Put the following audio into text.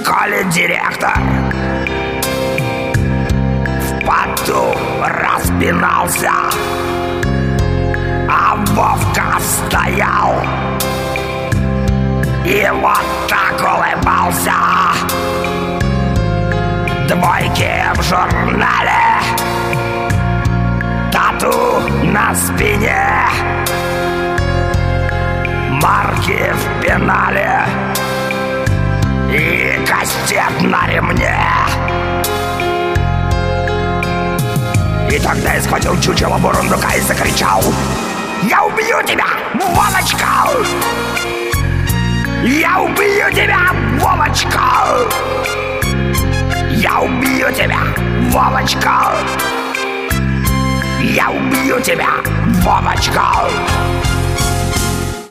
школе директор в поту распинался, а Вовка стоял и вот так улыбался. Двойки в журнале, тату на спине, марки в пенале и кастет на ремне. И тогда я схватил чучело бурундука и закричал: «Я убью тебя, Вовочка! Я убью тебя, Вовочка! Я убью тебя, Вовочка! Я убью тебя, Вовочка!»